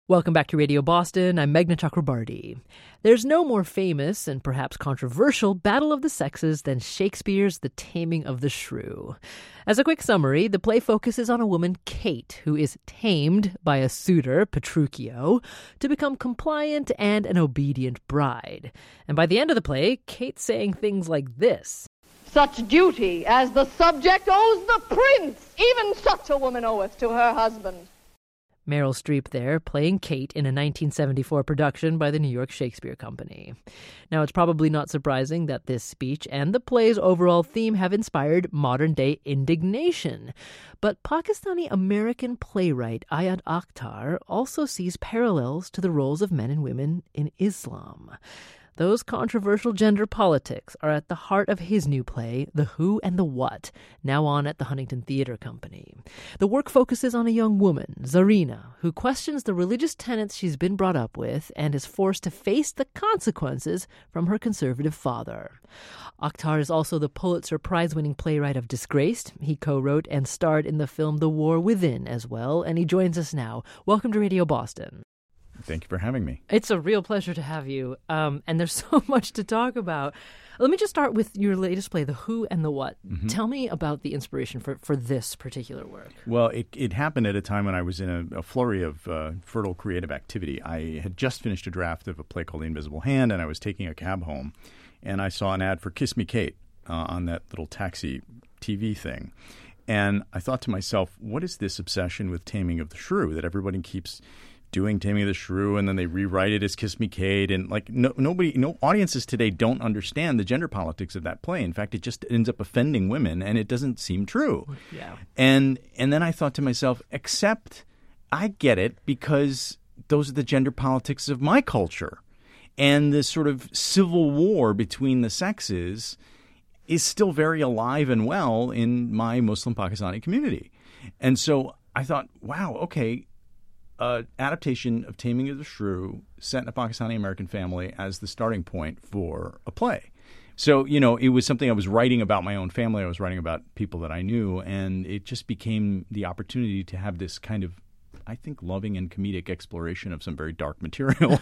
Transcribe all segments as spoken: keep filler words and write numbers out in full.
Welcome back to Radio Boston. I'm Meghna Chakrabarti. There's no more famous and perhaps controversial battle of the sexes than Shakespeare's The Taming of the Shrew. As a quick summary, the play focuses on a woman, Kate, who is tamed by a suitor, Petruchio, to become compliant and an obedient bride. And by the end of the play, Kate's saying things like this. Such duty as the subject owes the prince, even such a woman oweth to her husband. Meryl Streep there, playing Kate in a nineteen seventy-four production by the New York Shakespeare Company. Now, it's probably not surprising that this speech and the play's overall theme have inspired modern-day indignation. But Pakistani-American playwright Ayad Akhtar also sees parallels to the roles of men and women in Islam. Those controversial gender politics are at the heart of his new play, The Who and the What, now on at the Huntington Theatre Company. The work focuses on a young woman, Zarina, who questions the religious tenets she's been brought up with and is forced to face the consequences from her conservative father. Akhtar is also the Pulitzer Prize-winning playwright of Disgraced. He co-wrote and starred in the film The War Within as well, and he joins us now. Welcome to Radio Boston. Thank you for having me. It's a real pleasure to have you, um, and there's so much to talk about. Let me just start with your latest play, The Who and the What. Mm-hmm. Tell me about the inspiration for, for this particular work. Well, it, it happened at a time when I was in a, a flurry of uh, fertile creative activity. I had just finished a draft of a play called The Invisible Hand, and I was taking a cab home, and I saw an ad for Kiss Me Kate uh, on that little taxi T V thing. And I thought to myself, what is this obsession with Taming of the Shrew that everybody keeps doing Taming of the Shrew, and then they rewrite it as Kiss Me Kate, and like no, nobody, no audiences today don't understand the gender politics of that play. In fact, it just ends up offending women, and it doesn't seem true. Yeah. And and then I thought to myself, except I get it because those are the gender politics of my culture, and this sort of civil war between the sexes is still very alive and well in my Muslim Pakistani community. And so I thought, wow, okay. Uh, adaptation of Taming of the Shrew set in a Pakistani-American family as the starting point for a play. So, you know, it was something I was writing about my own family. I was writing about people that I knew, and it just became the opportunity to have this kind of, I think, loving and comedic exploration of some very dark material.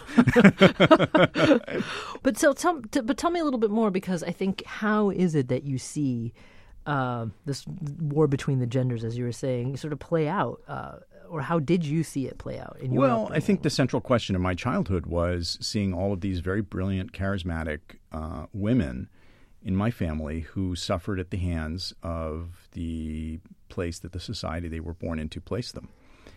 But so, tell, t- but tell me a little bit more, because I think, how is it that you see uh, this war between the genders, as you were saying, sort of play out? Uh, Or how did you see it play out in your Well, upbringing? I think the central question in my childhood was seeing all of these very brilliant, charismatic uh, women in my family who suffered at the hands of the place that the society they were born into placed them.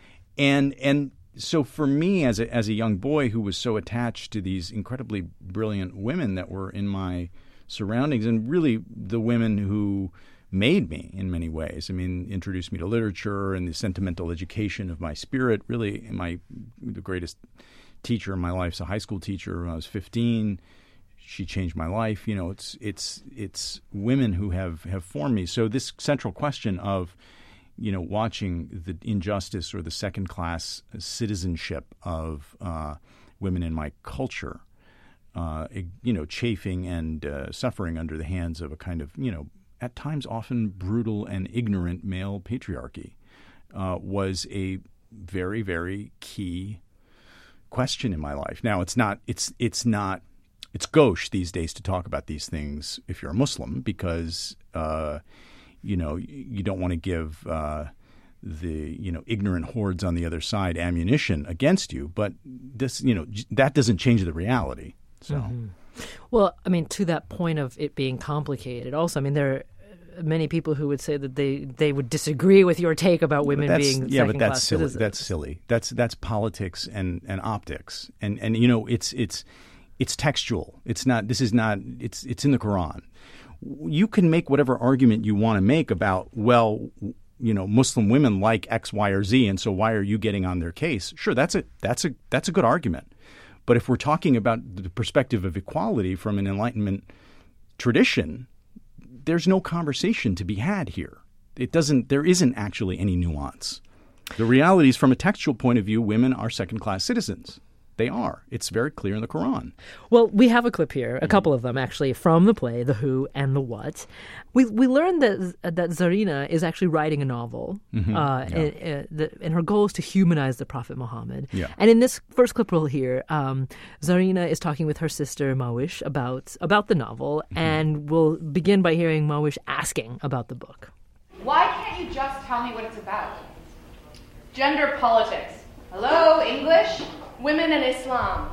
And and so for me, as a, as a young boy who was so attached to these incredibly brilliant women that were in my surroundings, and really the women who made me in many ways. I mean, introduced me to literature and the sentimental education of my spirit. Really, my the greatest teacher in my life is a high school teacher when I was fifteen. She changed my life. You know, it's it's it's women who have, have formed me. So this central question of, you know, watching the injustice or the second-class citizenship of uh, women in my culture, uh, you know, chafing and uh, suffering under the hands of a kind of, you know, at times often brutal and ignorant male patriarchy, uh, was a very, very key question in my life. Now, it's not, it's, it's not, it's gauche these days to talk about these things if you're a Muslim, because, uh, you know, you don't want to give uh, the, you know, ignorant hordes on the other side ammunition against you. But this, you know, that doesn't change the reality. So. Mm-hmm. Well, I mean, to that point of it being complicated also, I mean, there are many people who would say that they, they would disagree with your take about women being yeah, but that's second-class silly. citizens. That's silly. That's that's politics and, and optics. And and you know, it's it's it's textual. It's not this is not it's it's in the Quran. You can make whatever argument you want to make about, well, you know, Muslim women like X, Y, or Z, and so why are you getting on their case? Sure, that's a that's a that's a good argument. But if we're talking about the perspective of equality from an Enlightenment tradition, there's no conversation to be had here. It doesn't. There isn't actually any nuance. The reality is, from a textual point of view, women are second-class citizens. They are. It's very clear in the Quran. Well, we have a clip here, a couple of them actually, from the play, The Who and the What. We we learned that that Zarina is actually writing a novel, mm-hmm. uh, yeah. and, and, and her goal is to humanize the Prophet Muhammad. Yeah. And in this first clip we'll hear, um, Zarina is talking with her sister Mawish about about the novel, mm-hmm. and we'll begin by hearing Mawish asking about the book. Why can't you just tell me what it's about? Gender politics. Hello, English? Women in Islam.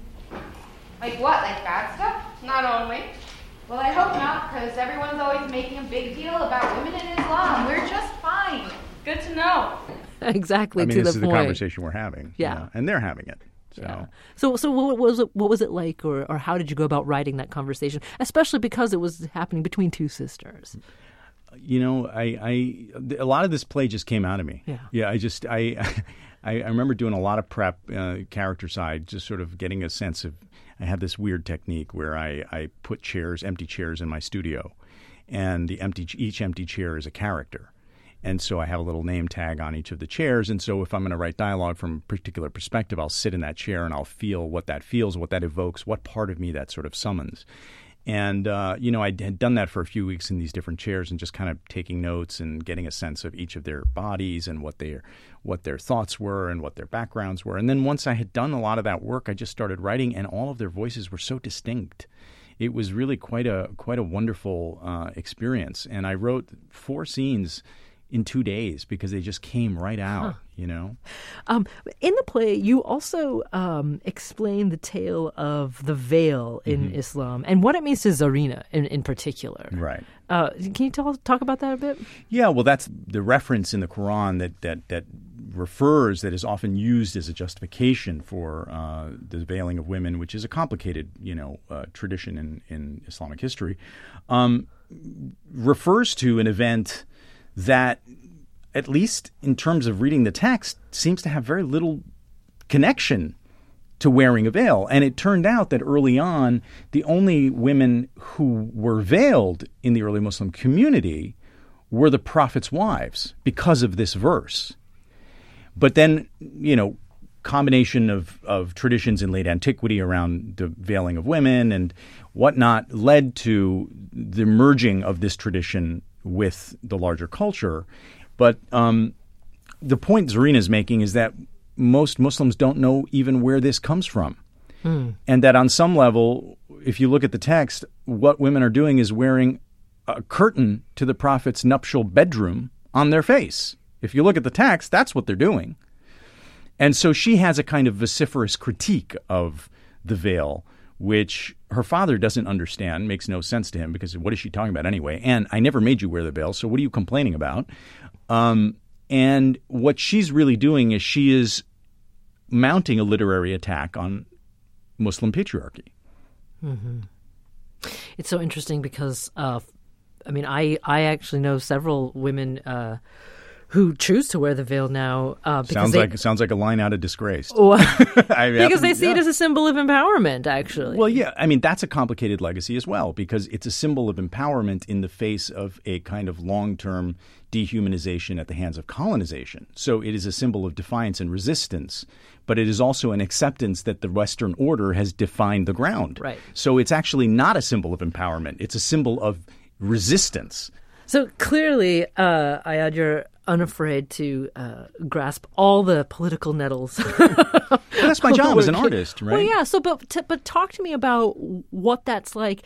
Like what? Like bad stuff? Not only. Well, I hope not, because everyone's always making a big deal about women in Islam. We're just fine. Good to know. Exactly. I mean, to this the is point. the conversation we're having. Yeah. You know, and they're having it. So. Yeah. So, so what was it? What was it like, or, or how did you go about writing that conversation? Especially because it was happening between two sisters. You know, I, I a lot of this play just came out of me. Yeah. Yeah. I just I. I, I remember doing a lot of prep, uh, character side, just sort of getting a sense of. I have this weird technique where I, I put chairs, empty chairs, in my studio, and the empty each empty chair is a character, and so I have a little name tag on each of the chairs. And so if I'm going to write dialogue from a particular perspective, I'll sit in that chair and I'll feel what that feels, what that evokes, what part of me that sort of summons. And, uh, you know, I had done that for a few weeks in these different chairs and just kind of taking notes and getting a sense of each of their bodies and what their what their thoughts were and what their backgrounds were. And then once I had done a lot of that work, I just started writing, and all of their voices were so distinct. It was really quite a quite a wonderful uh, experience. And I wrote four scenes in two days because they just came right out, huh. you know? Um, in the play, you also um, explain the tale of the veil in mm-hmm. Islam and what it means to Zarina in, in particular. Right. Uh, can you tell, talk about that a bit? Yeah, well, that's the reference in the Quran that that, that refers, that is often used as a justification for uh, the veiling of women, which is a complicated, you know, uh, tradition in, in Islamic history, um, refers to an event that, at least in terms of reading the text, seems to have very little connection to wearing a veil. And it turned out that early on, the only women who were veiled in the early Muslim community were the Prophet's wives because of this verse. But then, you know, combination of, of traditions in late antiquity around the veiling of women and whatnot led to the merging of this tradition with the larger culture. But um, the point Zarina is making is that most Muslims don't know even where this comes from. Hmm. And that on some level, if you look at the text, what women are doing is wearing a curtain to the Prophet's nuptial bedroom on their face. If you look at the text, that's what they're doing. And so she has a kind of vociferous critique of the veil, which her father doesn't understand, makes no sense to him, because what is she talking about anyway? And I never made you wear the veil, so what are you complaining about? Um, and what she's really doing is she is mounting a literary attack on Muslim patriarchy. Mm-hmm. It's so interesting because, uh, I mean, I, I actually know several women uh, who choose to wear the veil now. Uh, because sounds they, like sounds like a line out of Disgraced. Well, I mean, because they see yeah. it as a symbol of empowerment, actually. Well, yeah. I mean, that's a complicated legacy as well, because it's a symbol of empowerment in the face of a kind of long-term dehumanization at the hands of colonization. So it is a symbol of defiance and resistance, but it is also an acceptance that the Western order has defined the ground. Right. So it's actually not a symbol of empowerment. It's a symbol of resistance. So clearly, uh, Ayad, you're unafraid to uh, grasp all the political nettles. Well, that's my job as an artist, right? Well, yeah. So, but t- but talk to me about what that's like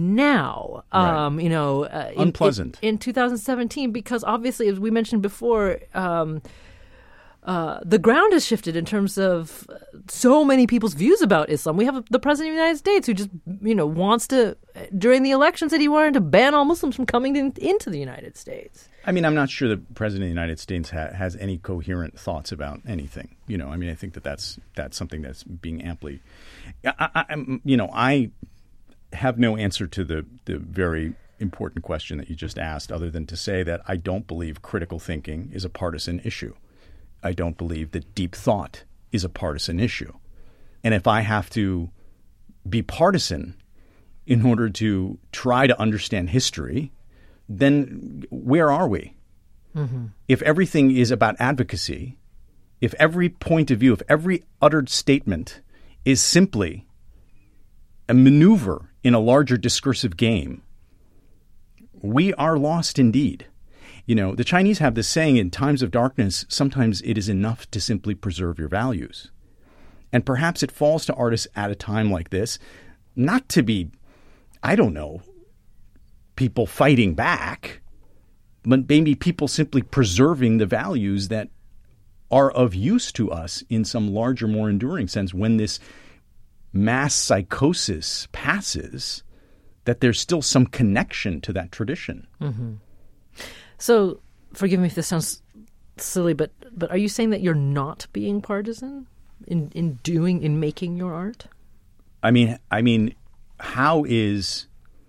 now. Um, right. You know, uh, in, unpleasant in, in two thousand seventeen, because obviously, as we mentioned before, um, uh, the ground has shifted in terms of so many people's views about Islam. We have the president of the United States who just, you know, wants to, during the election, said he wanted to ban all Muslims from coming in, into the United States. I mean, I'm not sure the president of the United States ha- has any coherent thoughts about anything. You know, I mean, I think that that's that's something that's being amply, I, I, I'm, you know, I have no answer to the the very important question that you just asked, other than to say that I don't believe critical thinking is a partisan issue. I don't believe that deep thought is a partisan issue. And if I have to be partisan in order to try to understand history, then where are we? Mm-hmm. If everything is about advocacy, if every point of view, if every uttered statement is simply a maneuver in a larger discursive game, we are lost indeed. You know, the Chinese have this saying, in times of darkness, sometimes it is enough to simply preserve your values. And perhaps it falls to artists at a time like this, not to be, I don't know, people fighting back, but maybe people simply preserving the values that are of use to us in some larger, more enduring sense when this mass psychosis passes, that there's still some connection to that tradition. Mm-hmm. So, forgive me if this sounds silly, but but are you saying that you're not being partisan in, in doing, in making your art? I mean, I mean, how is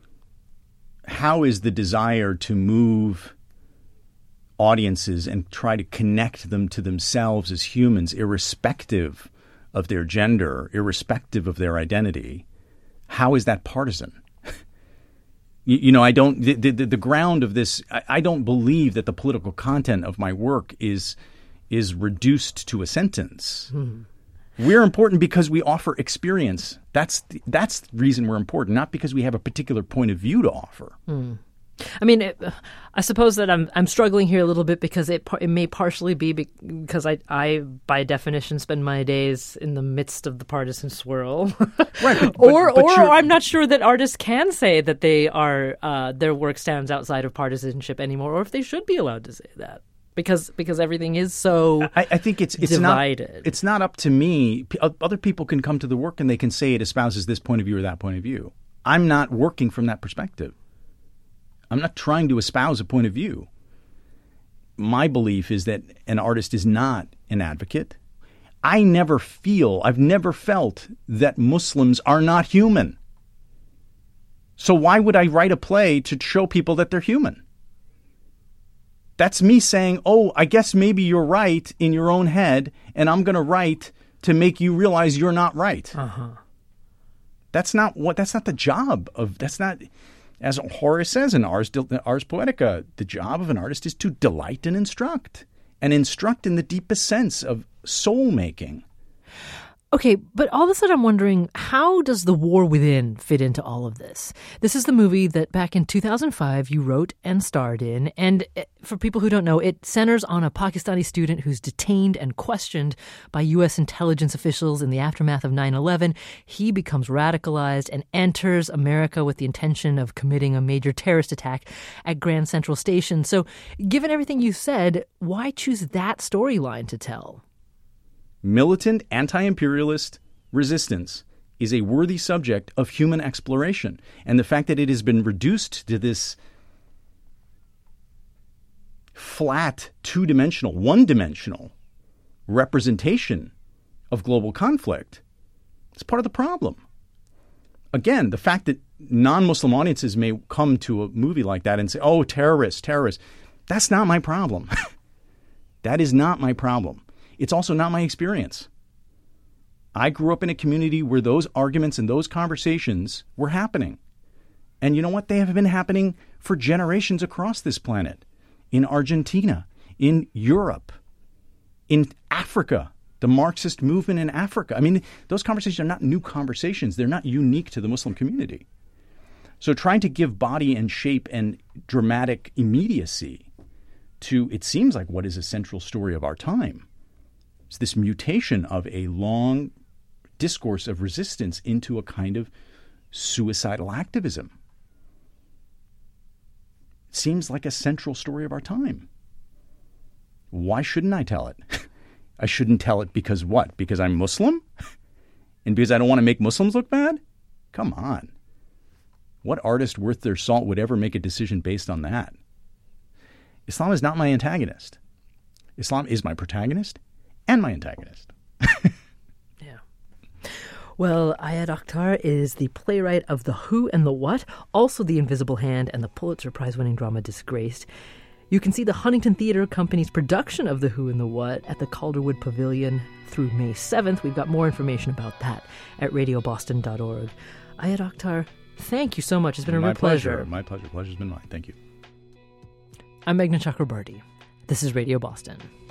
how is the desire to move audiences and try to connect them to themselves as humans, irrespective of their gender, irrespective of their identity, how is that partisan? you, you know, I don't, the, the, the ground of this, I, I don't believe that the political content of my work is, is reduced to a sentence. Hmm. We're important because we offer experience. That's the, that's the reason we're important, not because we have a particular point of view to offer. Hmm. I mean, it, I suppose that I'm I'm struggling here a little bit because it it may partially be because I, I by definition spend my days in the midst of the partisan swirl, right? But, or but, but or I'm not sure that artists can say that they are uh, their work stands outside of partisanship anymore, or if they should be allowed to say that because because everything is so I, I think it's it's divided. not it's not up to me. P- other people can come to the work and they can say it espouses this point of view or that point of view. I'm not working from that perspective. I'm not trying to espouse a point of view. My belief is that an artist is not an advocate. I never feel, I've never felt that Muslims are not human. So why would I write a play to show people that they're human? That's me saying, oh, I guess maybe you're right in your own head, and I'm going to write to make you realize you're not right. Uh-huh. That's not what, that's not the job of, that's not... As Horace says in Ars, Ars Poetica, the job of an artist is to delight and instruct, and instruct in the deepest sense of soul-making. Okay, but all of a sudden I'm wondering, how does The War Within fit into all of this? This is the movie that back in two thousand five you wrote and starred in, and for people who don't know, it centers on a Pakistani student who's detained and questioned by U S intelligence officials in the aftermath of nine eleven. He becomes radicalized and enters America with the intention of committing a major terrorist attack at Grand Central Station. So, given everything you said, why choose that storyline to tell? Militant anti-imperialist resistance is a worthy subject of human exploration. And the fact that it has been reduced to this flat, two-dimensional, one-dimensional representation of global conflict is part of the problem. Again, the fact that non-Muslim audiences may come to a movie like that and say, oh, terrorists, terrorists, that's not my problem. That is not my problem. It's also not my experience. I grew up in a community where those arguments and those conversations were happening. And you know what? They have been happening for generations across this planet. In Argentina, in Europe, in Africa, the Marxist movement in Africa. I mean, those conversations are not new conversations. They're not unique to the Muslim community. So trying to give body and shape and dramatic immediacy to, it seems like, what is a central story of our time, it's this mutation of a long discourse of resistance into a kind of suicidal activism. It seems like a central story of our time. Why shouldn't I tell it? I shouldn't tell it because what? Because I'm Muslim? And because I don't want to make Muslims look bad? Come on. What artist worth their salt would ever make a decision based on that? Islam is not my antagonist. Islam is my protagonist and my antagonist. Yeah. Well, Ayad Akhtar is the playwright of The Who and the What, also The Invisible Hand and the Pulitzer Prize-winning drama Disgraced. You can see the Huntington Theatre Company's production of The Who and the What at the Calderwood Pavilion through May seventh. We've got more information about that at radio boston dot org. Ayad Akhtar, thank you so much. It's been a my real pleasure. pleasure. My pleasure. Pleasure's been mine. Thank you. I'm Meghna Chakrabarty. This is Radio Boston.